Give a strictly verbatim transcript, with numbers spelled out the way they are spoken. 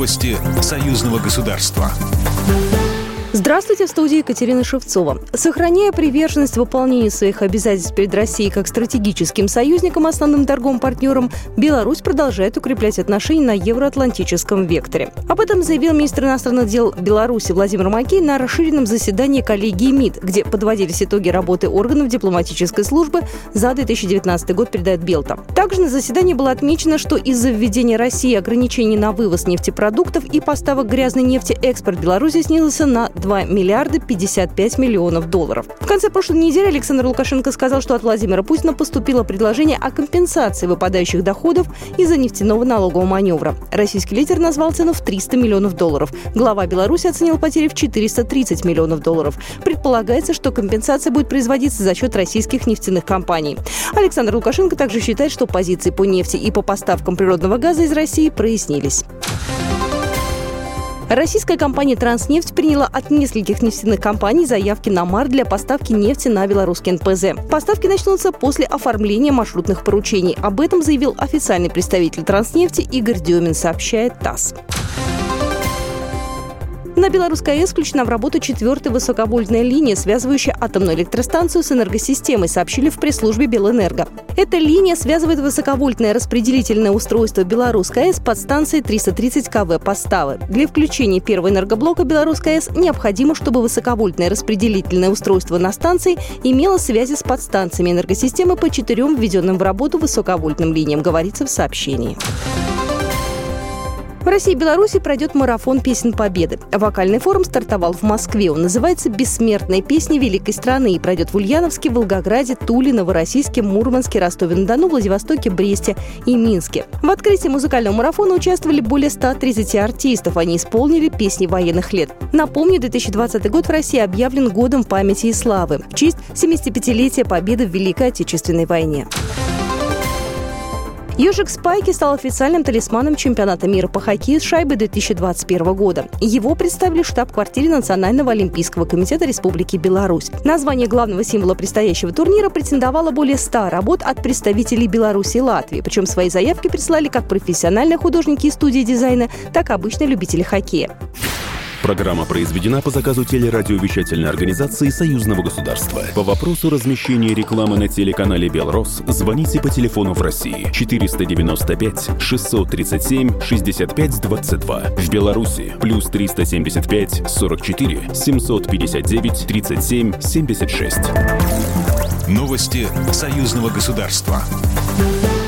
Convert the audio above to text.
Новости союзного государства. Здравствуйте, в студии Екатерина Шевцова. Сохраняя приверженность выполнению своих обязательств перед Россией как стратегическим союзником, основным торговым партнером, Беларусь продолжает укреплять отношения на евроатлантическом векторе. Об этом заявил министр иностранных дел Беларуси Владимир Макей на расширенном заседании коллегии МИД, где подводились итоги работы органов дипломатической службы за две тысячи девятнадцатый год, передает Белта. Также на заседании было отмечено, что из-за введения России ограничений на вывоз нефтепродуктов и поставок грязной нефти экспорт Беларуси снизился на два миллиарда пятьдесят пять миллионов долларов. В конце прошлой недели Александр Лукашенко сказал, что от Владимира Путина поступило предложение о компенсации выпадающих доходов из-за нефтяного налогового маневра. Российский лидер назвал цену в триста миллионов долларов. Глава Беларуси оценил потери в четыреста тридцать миллионов долларов. Предполагается, что компенсация будет производиться за счет российских нефтяных компаний. Александр Лукашенко также считает, что позиции по нефти и по поставкам природного газа из России прояснились. Российская компания «Транснефть» приняла от нескольких нефтяных компаний заявки на март для поставки нефти на белорусский эн пэ зэ. Поставки начнутся после оформления маршрутных поручений. Об этом заявил официальный представитель «Транснефти» Игорь Демин, сообщает ТАСС. На Белорусской АЭС включена в работу четвертая высоковольтная линия, связывающая атомную электростанцию с энергосистемой, сообщили в пресс-службе Белэнерго. Эта линия связывает высоковольтное распределительное устройство Белорусской АЭС под станцией триста тридцать киловатт Поставы. Для включения первого энергоблока Белорусской АЭС необходимо, чтобы высоковольтное распределительное устройство на станции имело связи с подстанциями энергосистемы по четырем введенным в работу высоковольтным линиям, говорится в сообщении. В России и Беларуси пройдет марафон песен Победы. Вокальный форум стартовал в Москве. Он называется «Бессмертные песни великой страны» и пройдет в Ульяновске, Волгограде, Туле, Новороссийске, Мурманске, Ростове-на-Дону, Владивостоке, Бресте и Минске. В открытии музыкального марафона участвовали более ста тридцати артистов. Они исполнили песни военных лет. Напомню, две тысячи двадцатый год в России объявлен годом памяти и славы в честь семидесятипятилетия Победы в Великой Отечественной войне. Ежик Спайки стал официальным талисманом чемпионата мира по хоккею с шайбой две тысячи двадцать первого года. Его представили в штаб-квартире Национального олимпийского комитета Республики Беларусь. На звание главного символа предстоящего турнира претендовало более ста работ от представителей Беларуси и Латвии. Причем свои заявки прислали как профессиональные художники из студии дизайна, так и обычные любители хоккея. Программа произведена по заказу телерадиовещательной организации Союзного государства. По вопросу размещения рекламы на телеканале «Белрос» звоните по телефону в России четыреста девяносто пять шестьсот тридцать семь шестьдесят пять двадцать два. В Беларуси плюс триста семьдесят пять сорок четыре семьсот пятьдесят девять тридцать семь семьдесят шесть. Новости союзного государства.